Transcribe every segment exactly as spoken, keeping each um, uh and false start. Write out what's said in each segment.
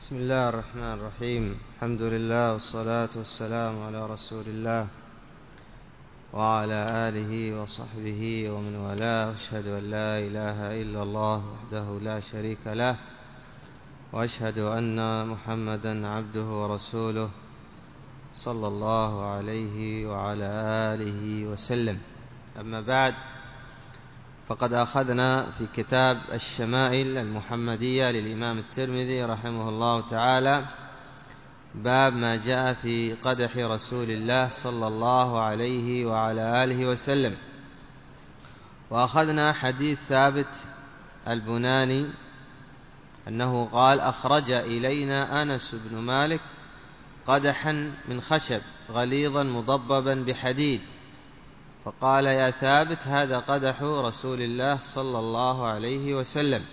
بسم الله الرحمن الرحيم. الحمد لله والصلاة والسلام على رسول الله وعلى آله وصحبه ومن والاه. أشهد أن لا إله إلا الله وحده لا شريك له، وأشهد أن محمدا عبده ورسوله صلى الله عليه وعلى آله وسلم. أما بعد، فقد أخذنا في كتاب الشمائل المحمدية للإمام الترمذي رحمه الله تعالى باب ما جاء في قدح رسول الله صلى الله عليه وعلى آله وسلم. وأخذنا حديث ثابت البناني أنه قال: أخرج إلينا أنس بن مالك قدحا من خشب غليظا مضببا بحديد، فقال: يا ثابت، هذا قدح رسول الله صلى الله عليه وسلم.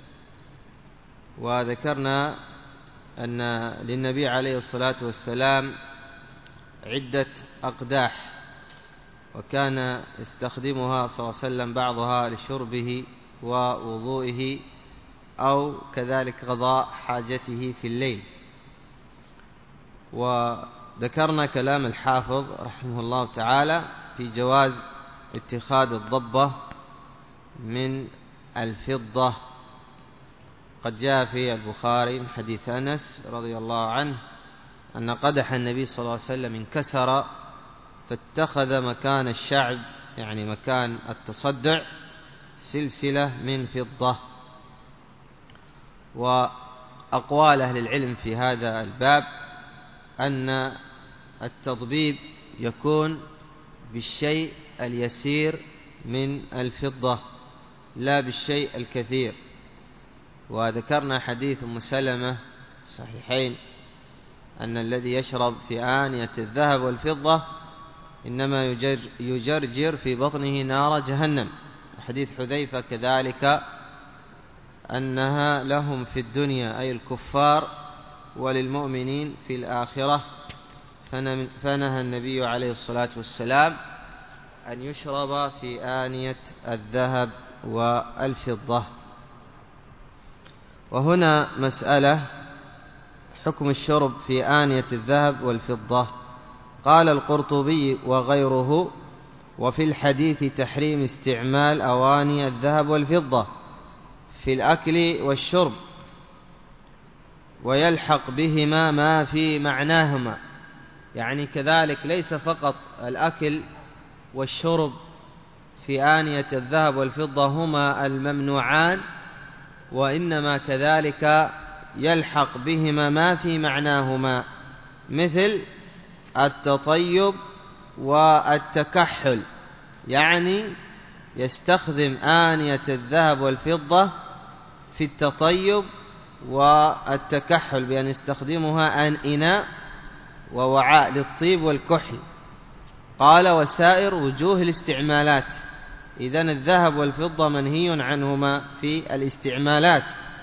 وذكرنا أن للنبي عليه الصلاة والسلام عدة أقداح، وكان يستخدمها صلى الله عليه وسلم بعضها لشربه ووضوئه أو كذلك قضاء حاجته في الليل. وذكرنا كلام الحافظ رحمه الله تعالى في جواز اتخاذ الضبة من الفضة. قد جاء في البخاري من حديث أنس رضي الله عنه أن قدح النبي صلى الله عليه وسلم انكسر، فاتخذ مكان الشعب، يعني مكان التصدع، سلسلة من فضة. وأقوال أهل العلم في هذا الباب أن التضبيب يكون بالشيء اليسير من الفضة لا بالشيء الكثير. وذكرنا حديث أم سلمة صحيحين أن الذي يشرب في آنية الذهب والفضة إنما يجرجر في بطنه نار جهنم. حديث حذيفة كذلك أنها لهم في الدنيا أي الكفار وللمؤمنين في الآخرة. فنهى النبي عليه الصلاة والسلام أن يشرب في آنية الذهب والفضة. وهنا مسألة: حكم الشرب في آنية الذهب والفضة. قال القرطبي وغيره: وفي الحديث تحريم استعمال أواني الذهب والفضة في الأكل والشرب، ويلحق بهما ما في معناهما، يعني كذلك ليس فقط الأكل والشرب في آنية الذهب والفضة هما الممنوعان، وإنما كذلك يلحق بهما ما في معناهما، مثل التطيب والتكحل، يعني يستخدم آنية الذهب والفضة في التطيب والتكحل بأن يستخدمها أن إناء ووعاء للطيب والكحل. قال: وسائر وجوه الاستعمالات. إذن الذهب والفضة منهي عنهما في الاستعمالات.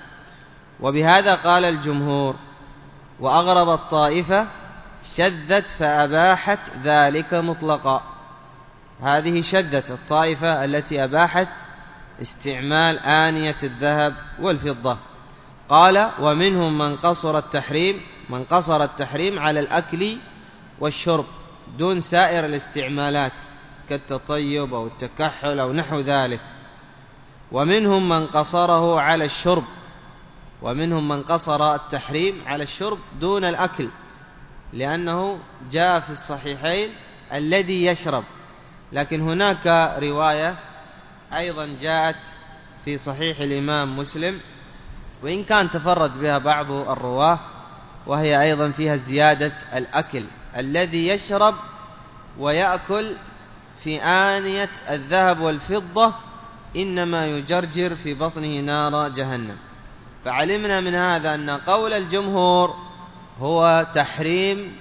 وبهذا قال الجمهور. وأغرب الطائفة شذت فأباحت ذلك مطلقا. هذه شذت الطائفة التي أباحت استعمال آنية الذهب والفضة. قال: ومنهم من قصر التحريم من قصر التحريم على الأكل والشرب دون سائر الاستعمالات كالتطيب أو التكحل أو نحو ذلك. ومنهم من قصره على الشرب ومنهم من قصر التحريم على الشرب دون الأكل، لأنه جاء في الصحيحين الذي يشرب. لكن هناك رواية أيضا جاءت في صحيح الإمام مسلم، وإن كان تفرد بها بعض الرواه، وهي أيضا فيها زيادة الأكل: الذي يشرب ويأكل في آنية الذهب والفضة إنما يجرجر في بطنه نار جهنم. فعلمنا من هذا أن قول الجمهور هو تحريم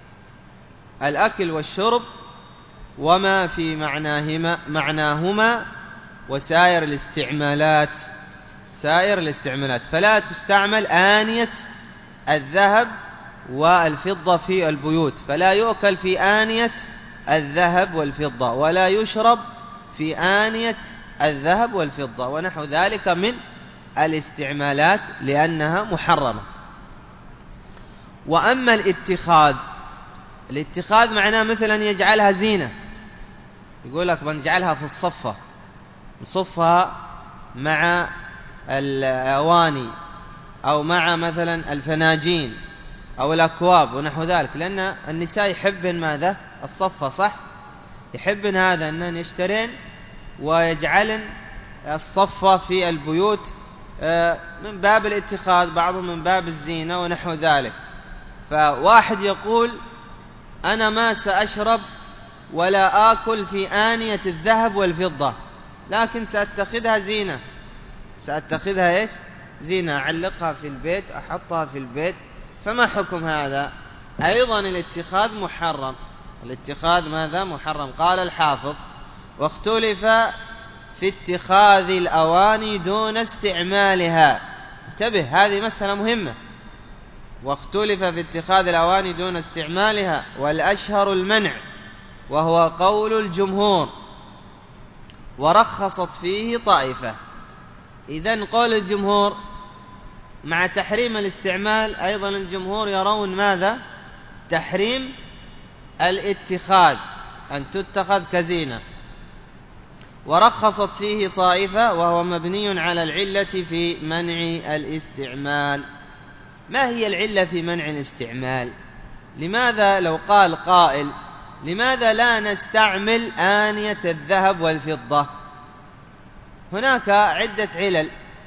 الأكل والشرب وما في معناهما, معناهما وسائر الاستعمالات سائر الاستعمالات فلا تستعمل آنية الذهب والفضة في البيوت، فلا يؤكل في آنية الذهب والفضة، ولا يشرب في آنية الذهب والفضة ونحو ذلك من الاستعمالات، لأنها محرمة. وأما الاتخاذ، الاتخاذ معناه مثلا يجعلها زينة، يقول لك بنجعلها في الصفة، نصفها مع الأواني أو مع مثلا الفناجين أو الأكواب ونحو ذلك، لأن النساء يحبن ماذا؟ الصفة، صح؟ يحبن هذا أنهن يشترين ويجعلن الصفة في البيوت من باب الاتخاذ، بعضهم من باب الزينة ونحو ذلك. فواحد يقول أنا ما سأشرب ولا آكل في آنية الذهب والفضة، لكن سأتخذها زينة، سأتخذها إيش؟ زينة، أعلقها في البيت، أحطها في البيت. فما حكم هذا؟ أيضا الاتخاذ محرم، الاتخاذ ماذا؟ محرم. قال الحافظ واختلف في اتخاذ الأواني دون استعمالها. انتبه، هذه مسألة مهمة. واختلف في اتخاذ الأواني دون استعمالها، والأشهر المنع، وهو قول الجمهور، ورخصت فيه طائفة. إذن قول الجمهور مع تحريم الاستعمال، أيضا الجمهور يرون ماذا؟ تحريم الاتخاذ، أن تتخذ كزينة. ورخصت فيه طائفة، وهو مبني على العلة في منع الاستعمال. ما هي العلة في منع الاستعمال؟ لماذا لو قال قائل لماذا لا نستعمل آنية الذهب والفضة؟ هناك عدة علل،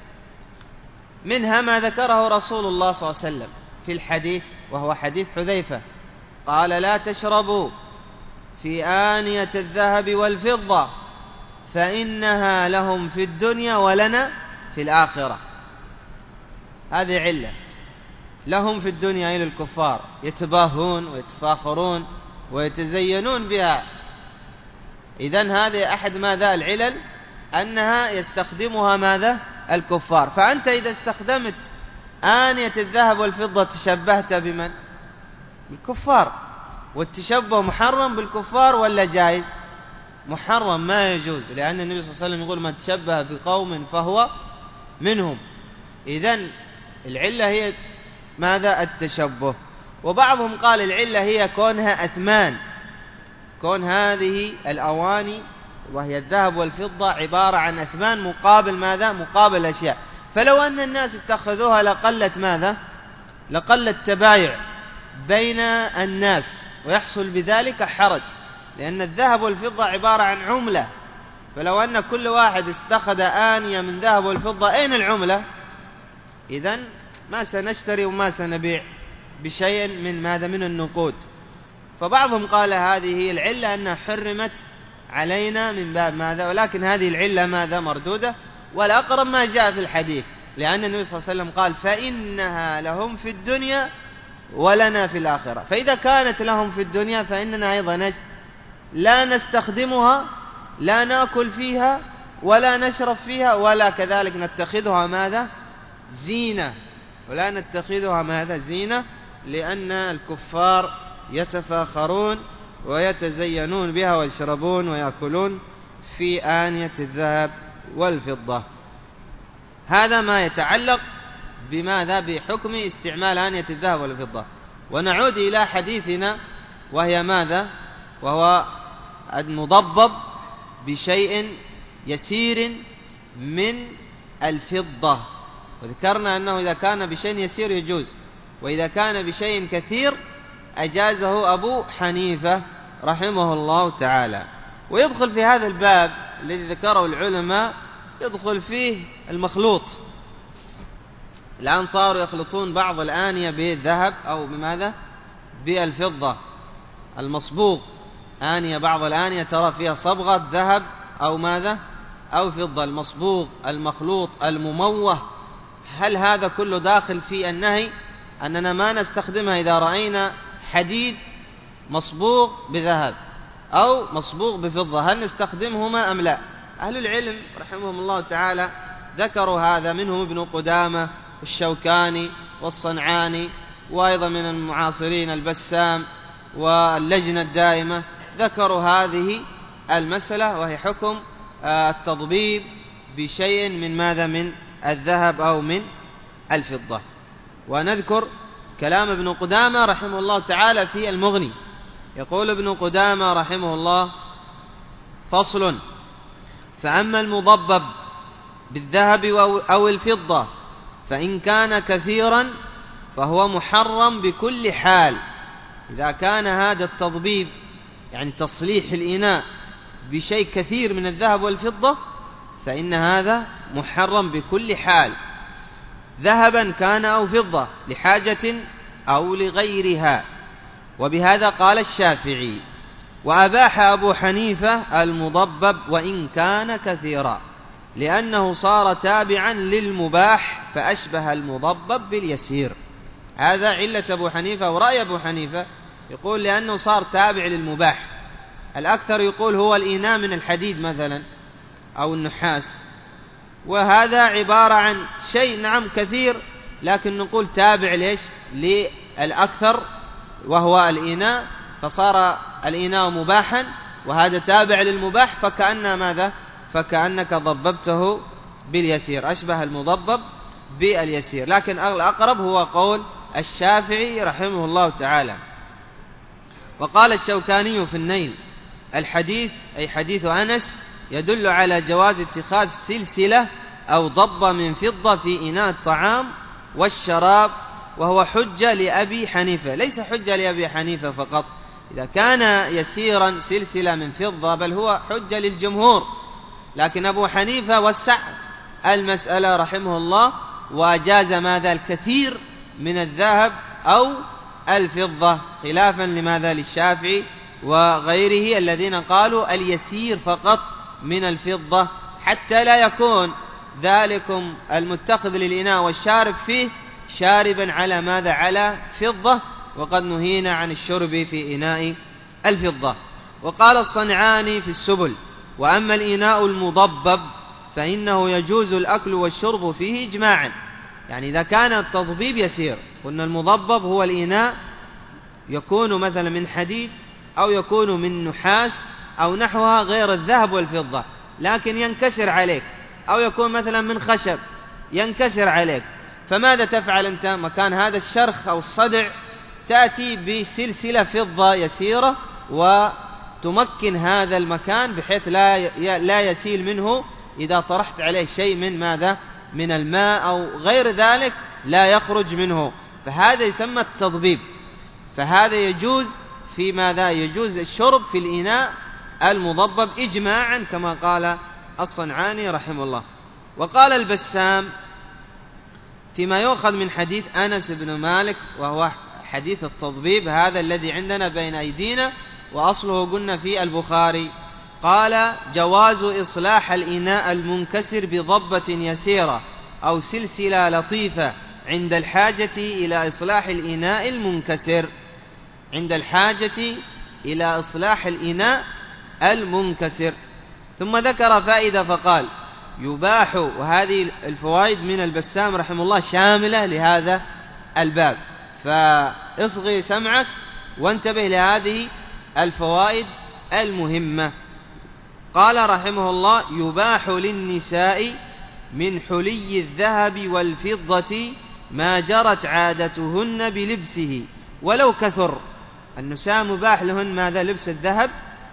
منها ما ذكره رسول الله صلى الله عليه وسلم في الحديث، وهو حديث حذيفة، قال لا تشربوا في آنية الذهب والفضة فإنها لهم في الدنيا ولنا في الآخرة. هذه علة، لهم في الدنيا إلى الكفار، يتباهون ويتفاخرون ويتزينون بها. إذن هذه أحد ماذا؟ العلل، أنها يستخدمها ماذا؟ الكفار. فأنت إذا استخدمت آنية الذهب والفضة تشبهت بمن؟ بالكفار. والتشبه محرم بالكفار ولا جائز؟ محرم، ما يجوز، لأن النبي صلى الله عليه وسلم يقول من تشبه بقوم فهو منهم. إذن العلة هي ماذا؟ التشبه. وبعضهم قال العلة هي كونها أثمان، كون هذه الأواني وهي الذهب والفضة عبارة عن أثمان مقابل ماذا؟ مقابل أشياء. فلو أن الناس اتخذوها لقلت ماذا؟ لقلت تبايع بين الناس، ويحصل بذلك حرج، لأن الذهب والفضة عبارة عن عملة. فلو أن كل واحد استخذ آنية من ذهب والفضة، أين العملة؟ إذن ما سنشتري وما سنبيع بشيء من ماذا؟ من النقود. فبعضهم قال هذه هي العلة، أنها حرمت علينا من باب ماذا؟ ولكن هذه العلة ماذا؟ مردودة. والأقرب ما جاء في الحديث، لأن النبي صلى الله عليه وسلم قال فإنها لهم في الدنيا ولنا في الآخرة. فإذا كانت لهم في الدنيا فإننا أيضا لا نستخدمها، لا نأكل فيها ولا نشرب فيها، ولا كذلك نتخذها ماذا؟ زينة، ولا نتخذها ماذا؟ زينة، لأن الكفار يتفاخرون ويتزينون بها ويشربون ويأكلون في آنية الذهب والفضة. هذا ما يتعلق بماذا؟ بحكم استعمال آنية الذهب والفضة. ونعود إلى حديثنا، وهي ماذا؟ وهو المضبب بشيء يسير من الفضة. وذكرنا أنه إذا كان بشيء يسير يجوز، وإذا كان بشيء كثير أجازه أبو حنيفة رحمه الله تعالى. ويدخل في هذا الباب الذي ذكره العلماء، يدخل فيه المخلوط. الآن صاروا يخلطون بعض الآنية بالذهب أو بماذا؟ بالفضة. المصبوغ، آنية، بعض الآنية ترى فيها صبغة ذهب أو ماذا؟ أو فضة. المصبوغ، المخلوط، المموه، هل هذا كله داخل في النهي؟ أننا ما نستخدمها إذا رأينا حديد مصبوغ بذهب أو مصبوغ بفضة، هل نستخدمهما أم لا؟ أهل العلم رحمهم الله تعالى ذكروا هذا، منهم ابن قدامة والشوكاني والصنعاني، وأيضا من المعاصرين البسام واللجنة الدائمة، ذكروا هذه المسألة، وهي حكم التضبيب بشيء من ماذا؟ من الذهب أو من الفضة. ونذكر كلام ابن قدامة رحمه الله تعالى في المغني. يقول ابن قدامة رحمه الله: فصل: فأما المضبب بالذهب أو الفضة فإن كان كثيرا فهو محرم بكل حال. إذا كان هذا التضبيب يعني تصليح الإناء بشيء كثير من الذهب والفضة فإن هذا محرم بكل حال، ذهبا كان أو فضة، لحاجة أو لغيرها. وبهذا قال الشافعي. وأباح أبو حنيفة المضبب وإن كان كثيرا، لأنه صار تابعا للمباح فأشبه المضبب باليسير. هذا علة أبو حنيفة ورأي أبو حنيفة، يقول لأنه صار تابع للمباح. الأكثر يقول هو الإناء من الحديد مثلا أو النحاس، وهذا عبارة عن شيء نعم كثير لكن نقول تابع ليش للأكثر وهو الإناء، فصار الإناء مباحا وهذا تابع للمباح، فكأن ماذا فكأنك ضببته باليسير، أشبه المضبب باليسير. لكن الأقرب هو قول الشافعي رحمه الله تعالى. وقال الشوكاني في النيل: الحديث أي حديث أنس يدل على جواز اتخاذ سلسلة أو ضبة من فضة في إناء الطعام والشراب، وهو حجة لأبي حنيفة، ليس حجة لأبي حنيفة فقط إذا كان يسيرا سلسلة من فضة، بل هو حجة للجمهور. لكن أبو حنيفة وسع المسألة رحمه الله وأجاز ماذا الكثير من الذهب أو الفضة، خلافا لماذا للشافعي وغيره الذين قالوا اليسير فقط من الفضة، حتى لا يكون ذلكم المتخذ للإناء والشارب فيه شاربا على ماذا على فضة، وقد نهينا عن الشرب في إناء الفضة. وقال الصنعاني في السبل: وأما الإناء المضبب فإنه يجوز الأكل والشرب فيه إجماعا. يعني إذا كان التضبيب يسير، قلنا المضبب هو الإناء يكون مثلا من حديد أو يكون من نحاس أو نحوها غير الذهب والفضة، لكن ينكسر عليك، أو يكون مثلا من خشب ينكسر عليك، فماذا تفعل أنت مكان هذا الشرخ أو الصدع؟ تأتي بسلسلة فضة يسيرة وتمكن هذا المكان بحيث لا لا يسيل منه، إذا طرحت عليه شيء من ماذا من الماء أو غير ذلك لا يخرج منه، فهذا يسمى التضبيب. فهذا يجوز في ماذا يجوز الشرب في الإناء المضبب إجماعا كما قال الصنعاني رحمه الله. وقال البسام فيما يؤخذ من حديث أنس بن مالك، وهو حديث التضبيب هذا الذي عندنا بين أيدينا وأصله قلنا في البخاري، قال: جواز إصلاح الإناء المنكسر بضبة يسيرة أو سلسلة لطيفة عند الحاجة إلى إصلاح الإناء المنكسر، عند الحاجة إلى إصلاح الإناء المنكسر. ثم ذكر فائدة فقال: يباح، وهذه الفوائد من البسام رحمه الله شاملة لهذا الباب، فاصغي سمعك وانتبه لهذه الفوائد المهمة. قال رحمه الله: يباح للنساء من حلي الذهب والفضة ما جرت عادتهن بلبسه ولو كثر. النساء مباح لهن ماذا لبس الذهب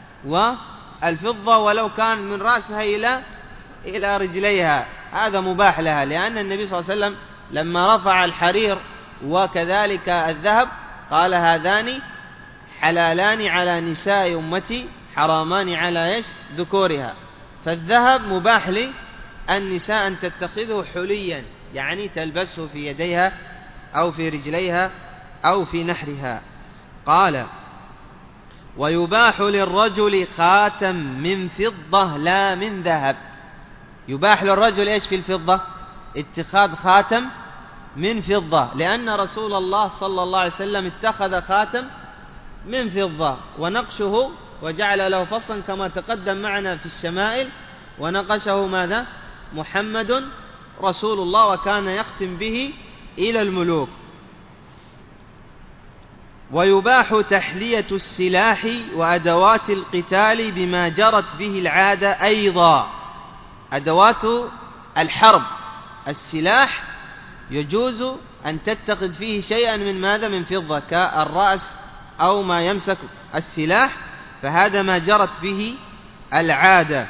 والفضة ولو كان من رأسها إلى إلى رجليها، هذا مباح لها، لأن النبي صلى الله عليه وسلم لما رفع الحرير وكذلك الذهب قال: هذان حلالان على نساء أمتي حرامان على يش ذكورها. فالذهب مباح للنساء أن تتخذه حليا، يعني تلبسه في يديها أو في رجليها أو في نحرها. قال: ويباح للرجل خاتم من فضة لا من ذهب. يباح للرجل إيش في الفضة؟ اتخاذ خاتم من فضة، لأن رسول الله صلى الله عليه وسلم اتخذ خاتم من فضة ونقشه وجعل له فصلا كما تقدم معنا في الشمائل، ونقشه ماذا؟ محمد رسول الله، وكان يختم به إلى الملوك. ويباح تحلية السلاح وأدوات القتال بما جرت به العادة أيضا. أدوات الحرب السلاح يجوز أن تتخذ فيه شيئا من ماذا؟ من فضة، كالرأس أو ما يمسك السلاح، فهذا ما جرت به العادة.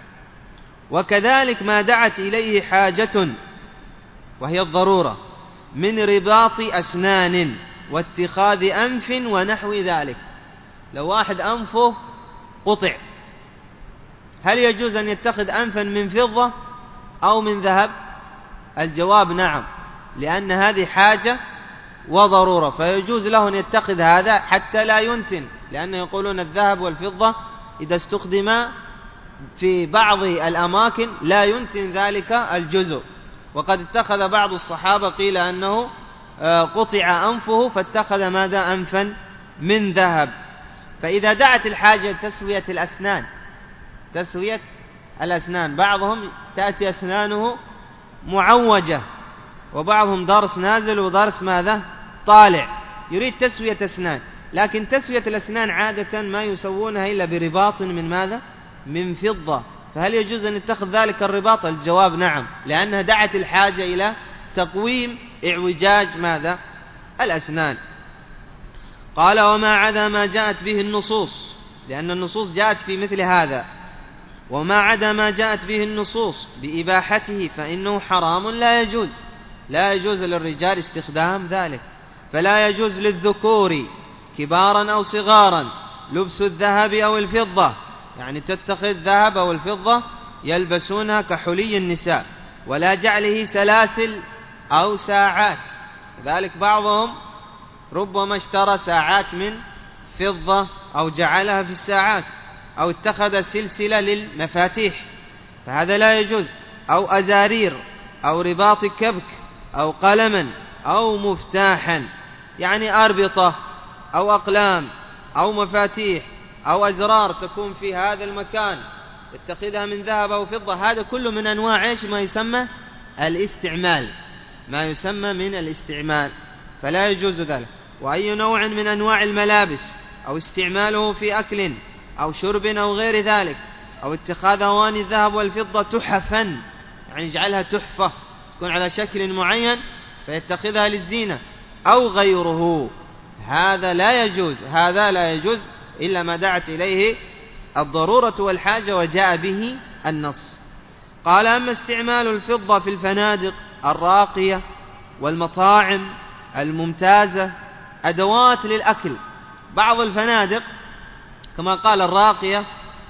وكذلك ما دعت إليه حاجة وهي الضرورة من رباط أسنان واتخاذ أنف ونحو ذلك. لو واحد أنفه قطع، هل يجوز أن يتخذ أنفا من فضة أو من ذهب؟ الجواب نعم، لأن هذه حاجة وضرورة، فيجوز له أن يتخذ هذا حتى لا ينتن، لأن يقولون الذهب والفضة إذا استخدما في بعض الأماكن لا ينتن ذلك الجزء. وقد اتخذ بعض الصحابة قيل أنه قطع أنفه فاتخذ ماذا؟ أنفا من ذهب. فإذا دعت الحاجة تسوية الأسنان، تسوية الأسنان، بعضهم تأتي أسنانه معوجة وبعضهم ضرس نازل وضرس ماذا؟ طالع، يريد تسوية أسنان، لكن تسوية الأسنان عادة ما يسوونها إلا برباط من ماذا؟ من فضة، فهل يجوز أن يتخذ ذلك الرباط؟ الجواب نعم، لأنها دعت الحاجة إلى تقويم اعوجاج ماذا؟ الأسنان. قال وما عدا ما جاءت به النصوص، لأن النصوص جاءت في مثل هذا، وما عدا ما جاءت به النصوص بإباحته فإنه حرام لا يجوز، لا يجوز للرجال استخدام ذلك. فلا يجوز للذكور كبارا أو صغارا لبس الذهب أو الفضة، يعني تتخذ ذهب أو الفضة يلبسونها كحلي النساء، ولا جعله سلاسل أو ساعات، ذلك بعضهم ربما اشترى ساعات من فضة أو جعلها في الساعات، أو اتخذ سلسلة للمفاتيح، فهذا لا يجوز، أو أزارير أو رباط كبك أو قلما أو مفتاحا، يعني أربطة أو أقلام أو مفاتيح أو أزرار تكون في هذا المكان اتخذها من ذهب أو فضة، هذا كله من أنواع إيش؟ ما يسمى الاستعمال، ما يسمى من الاستعمال، فلا يجوز ذلك. وأي نوع من أنواع الملابس أو استعماله في أكل أو شرب أو غير ذلك، أو اتخاذ أواني الذهب والفضة تحفا، يعني يجعلها تحفة تكون على شكل معين فيتخذها للزينة أو غيره، هذا لا يجوز، هذا لا يجوز إلا ما دعت إليه الضرورة والحاجة وجاء به النص. قال أما استعمال الفضة في الفنادق الراقية والمطاعم الممتازة أدوات للأكل، بعض الفنادق كما قال الراقية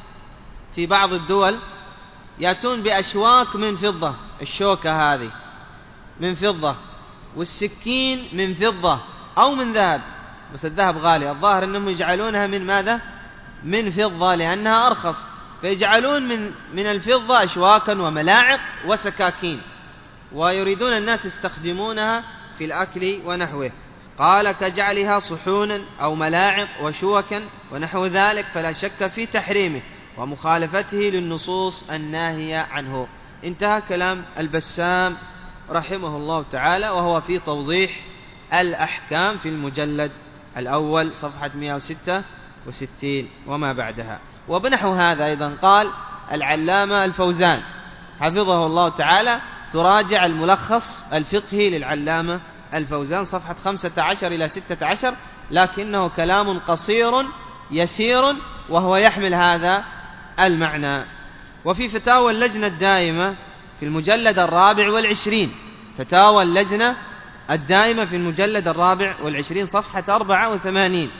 في بعض الدول يأتون بأشواك من فضة، الشوكة هذه من فضة والسكين من فضة أو من ذهب، بس الذهب غالي، الظاهر أنهم يجعلونها من ماذا؟ من فضة لأنها أرخص، فيجعلون من من الفضة أشواكا وملاعق وسكاكين، ويريدون الناس يستخدمونها في الأكل ونحوه. قال كجعلها صحونا أو ملاعق وشوكا ونحو ذلك، فلا شك في تحريمه ومخالفته للنصوص الناهية عنه. انتهى كلام البسام رحمه الله تعالى، وهو في توضيح الأحكام في المجلد الأول صفحة مئة وستة وستين وما بعدها. وبنحو هذا أيضا قال العلامة الفوزان حفظه الله تعالى، تراجع الملخص الفقهي للعلامة الفوزان صفحة خمسة عشر إلى ستة عشر، لكنه كلام قصير يسير وهو يحمل هذا المعنى. وفي فتاوى اللجنة الدائمة في المجلد الرابع والعشرين، فتاوى اللجنة الدائمة في المجلد الرابع والعشرين صفحة أربعة وثمانين،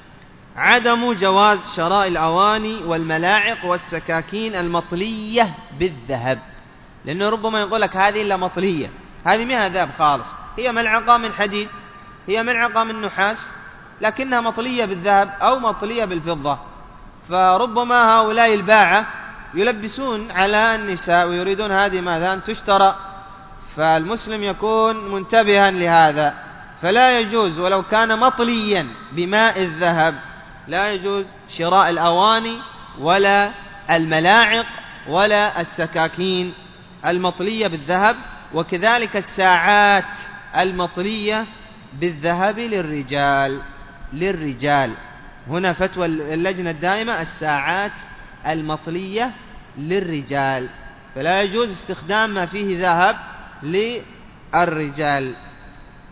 عدم جواز شراء الأواني والملاعق والسكاكين المطلية بالذهب، لأنه ربما يقول لك هذه إلا مطلية، هذه ما ذهب خالص، هي ملعقة من حديد، هي ملعقة من نحاس، لكنها مطلية بالذهب أو مطلية بالفضة، فربما هؤلاء الباعة يلبسون على النساء ويريدون هذه ماذا؟ أن تشترى، فالمسلم يكون منتبها لهذا، فلا يجوز ولو كان مطليا بماء الذهب، لا يجوز شراء الأواني ولا الملاعق ولا السكاكين المطلية بالذهب، وكذلك الساعات المطلية بالذهب للرجال للرجال هنا فتوى اللجنة الدائمة الساعات المطلية للرجال، فلا يجوز استخدام ما فيه ذهب للرجال.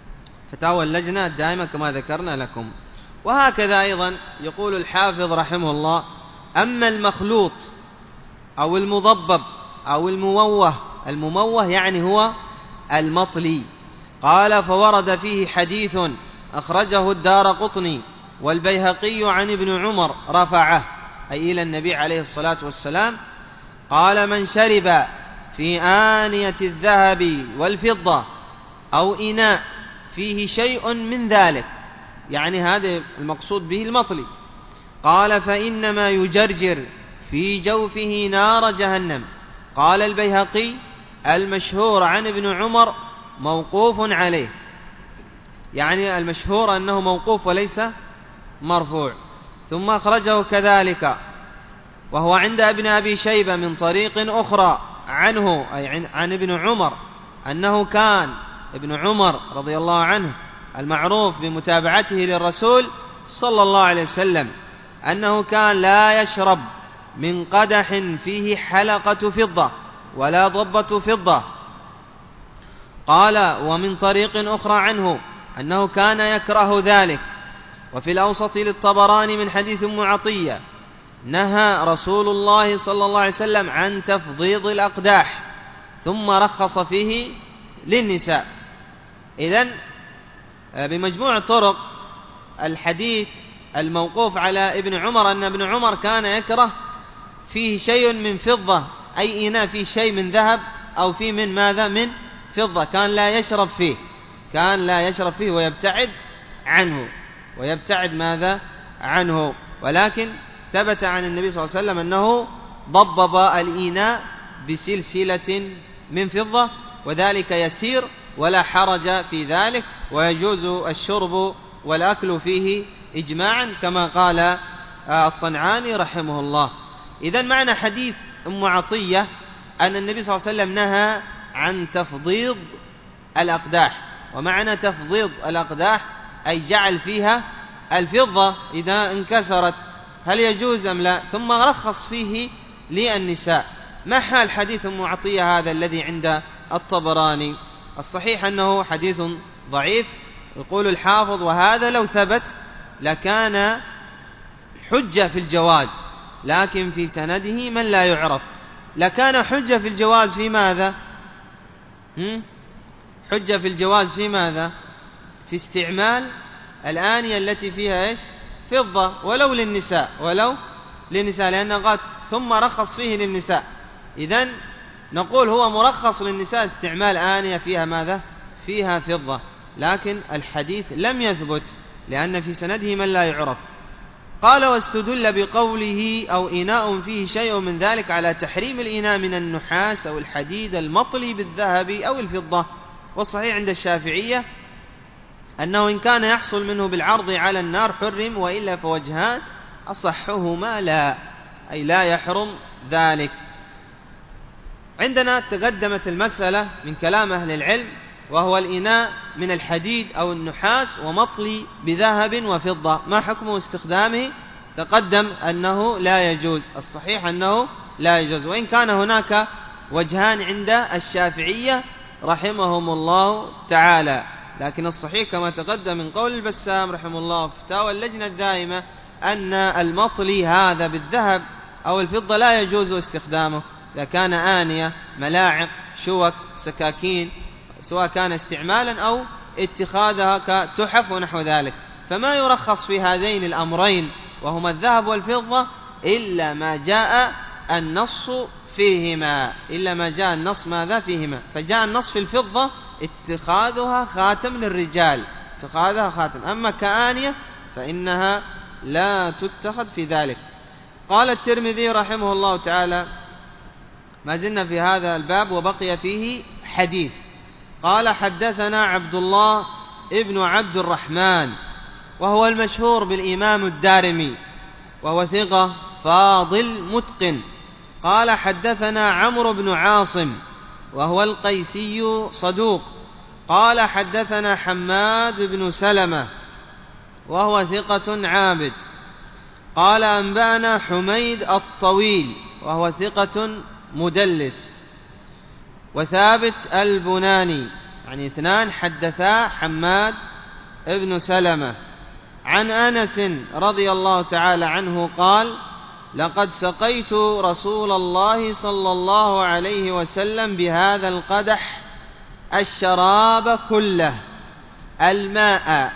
فتاوى اللجنة الدائمة كما ذكرنا لكم. وهكذا أيضا يقول الحافظ رحمه الله: أما المخلوط أو المضبب أو المموه، المموه يعني هو المطلي، قال: فورد فيه حديث أخرجه الدارقطني والبيهقي عن ابن عمر رفعه، أي إلى النبي عليه الصلاة والسلام، قال: من شرب في آنية الذهب والفضة أو إناء فيه شيء من ذلك، يعني هذا المقصود به المطلي، قال: فإنما يجرجر في جوفه نار جهنم. قال البيهقي: المشهور عن ابن عمر موقوف عليه، يعني المشهور أنه موقوف وليس مرفوع. ثم أخرجه كذلك وهو عند ابن أبي شيبة من طريق أخرى عنه، أي عن ابن عمر، أنه كان ابن عمر رضي الله عنه المعروف بمتابعته للرسول صلى الله عليه وسلم، أنه كان لا يشرب من قدح فيه حلقة فضة ولا ضبة فضة. قال: ومن طريق أخرى عنه أنه كان يكره ذلك. وفي الأوسط للطبراني من حديث أم عطية: نهى رسول الله صلى الله عليه وسلم عن تفضيض الأقداح، ثم رخص فيه للنساء. إذن بمجموع طرق الحديث الموقوف على ابن عمر أن ابن عمر كان يكره فيه شيء من فضة، أي إناء فيه شيء من ذهب أو فيه من ماذا؟ من فضة، كان لا يشرب فيه، كان لا يشرب فيه ويبتعد عنه، ويبتعد ماذا؟ عنه. ولكن ثبت عن النبي صلى الله عليه وسلم أنه ضبب الإناء بسلسلة من فضة، وذلك يسير ولا حرج في ذلك، ويجوز الشرب والأكل فيه إجماعا كما قال الصنعاني رحمه الله. إذن معنى حديث أم عطية أن النبي صلى الله عليه وسلم نهى عن تفضيض الأقداح، ومعنى تفضيض الأقداح أي جعل فيها الفضة إذا انكسرت، هل يجوز أم لا؟ ثم رخص فيه للنساء. ما حال حديث أم عطية هذا الذي عند الطبراني؟ الصحيح أنه حديث ضعيف. يقول الحافظ: وهذا لو ثبت لكان حجة في الجواز، لكن في سنده من لا يعرف. لكان حجة في الجواز في ماذا؟ هم؟ حجة في الجواز في ماذا؟ في استعمال الآنية التي فيها إيش؟ فضة، ولو للنساء، ولو للنساء، لأنه قال ثم رخص فيه للنساء. إذن نقول هو مرخص للنساء استعمال آنية فيها ماذا؟ فيها فضة، لكن الحديث لم يثبت لأن في سنده من لا يعرف. قال: واستدل بقوله أو إناء فيه شيء من ذلك على تحريم الإناء من النحاس أو الحديد المطلي بالذهب أو الفضة. والصحيح عند الشافعية أنه إن كان يحصل منه بالعرض على النار حرم، وإلا فوجهان أصحهما لا، أي لا يحرم ذلك. عندنا تقدمت المسألة من كلام أهل العلم، وهو الإناء من الحديد أو النحاس ومطلي بذهب وفضة، ما حكم استخدامه؟ تقدم أنه لا يجوز، الصحيح أنه لا يجوز، وإن كان هناك وجهان عند الشافعية رحمهم الله تعالى، لكن الصحيح كما تقدم من قول البسام رحمه الله في فتاوى اللجنة الدائمة أن المطلي هذا بالذهب أو الفضة لا يجوز استخدامه إذا كان آنية، ملاعق، شوك، سكاكين، سواء كان استعمالا أو اتخاذها كتحف ونحو ذلك. فما يرخص في هذين الأمرين وهما الذهب والفضة إلا ما جاء النص فيهما، إلا ما جاء النص ماذا فيهما. فجاء النص في الفضة اتخاذها خاتم للرجال، اتخاذها خاتم، أما كآنية فإنها لا تتخذ في ذلك. قال الترمذي رحمه الله تعالى: ما زلنا في هذا الباب وبقي فيه حديث. قال: حدثنا عبد الله ابن عبد الرحمن، وهو المشهور بالإمام الدارمي، وهو ثقة فاضل متقن. قال: حدثنا عمرو بن عاصم، وهو القيسي صدوق. قال: حدثنا حماد بن سلمة، وهو ثقة عابد. قال: أنبأنا حميد الطويل، وهو ثقة مدلس. وثابت البناني، يعني اثنان حدثا حماد ابن سلمة عن أنس رضي الله تعالى عنه قال: لقد سقيت رسول الله صلى الله عليه وسلم بهذا القدح الشراب كله، الماء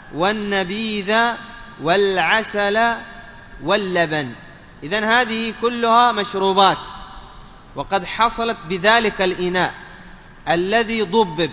والنبيذ والعسل واللبن. إذن هذه كلها مشروبات، وقد حصلت بذلك الإناء الذي ضبب،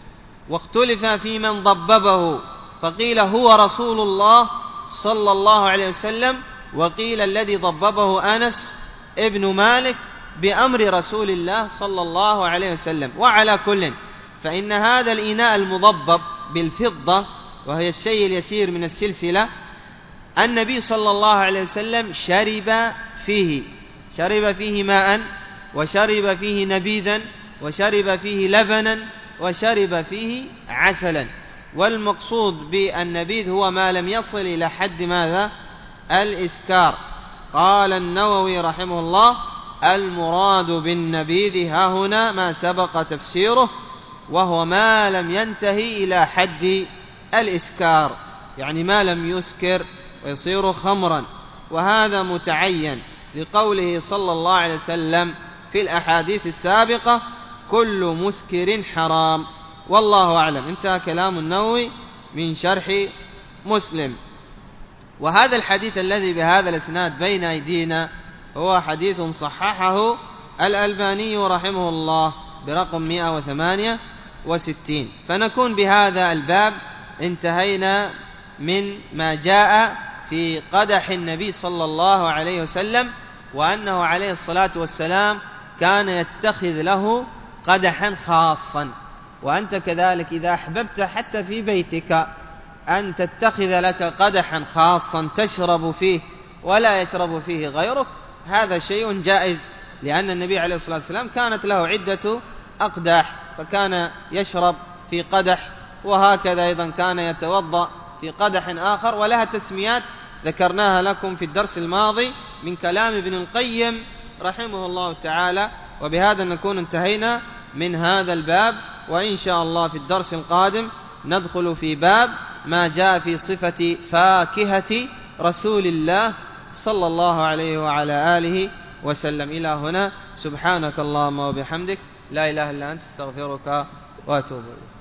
واختلف في من ضببه، فقيل هو رسول الله صلى الله عليه وسلم، وقيل الذي ضببه أنس ابن مالك بأمر رسول الله صلى الله عليه وسلم. وعلى كل فإن هذا الإناء المضبب بالفضة، وهي الشيء اليسير من السلسلة، النبي صلى الله عليه وسلم شرب فيه شرب فيه ماء، وشرب فيه نبيذا، وشرب فيه لبنا، وشرب فيه عسلا. والمقصود بالنبيذ هو ما لم يصل إلى حد ماذا؟ الإسكار. قال النووي رحمه الله: المراد بالنبيذ ها هنا ما سبق تفسيره، وهو ما لم ينتهي إلى حد الإسكار، يعني ما لم يسكر ويصير خمرا. وهذا متعين لقوله صلى الله عليه وسلم في الأحاديث السابقة: كل مسكر حرام. والله أعلم. انتهى كلام النووي من شرح مسلم. وهذا الحديث الذي بهذا الاسناد بين أيدينا هو حديث صححه الألباني رحمه الله برقم مئة وثمانية وستين. فنكون بهذا الباب انتهينا من ما جاء في قدح النبي صلى الله عليه وسلم، وأنه عليه الصلاة والسلام كان يتخذ له قدحا خاصا. وأنت كذلك إذا أحببت حتى في بيتك أن تتخذ لك قدحا خاصا تشرب فيه ولا يشرب فيه غيرك، هذا شيء جائز، لأن النبي عليه الصلاة والسلام كانت له عدة أقداح، فكان يشرب في قدح، وهكذا أيضا كان يتوضأ في قدح آخر، ولها تسميات ذكرناها لكم في الدرس الماضي من كلام ابن القيم رحمه الله تعالى. وبهذا نكون انتهينا من هذا الباب، وإن شاء الله في الدرس القادم ندخل في باب ما جاء في صفة فاكهة رسول الله صلى الله عليه وعلى آله وسلم. إلى هنا، سبحانك اللهم وبحمدك، لا إله إلا أنت، استغفرك وأتوب إليك.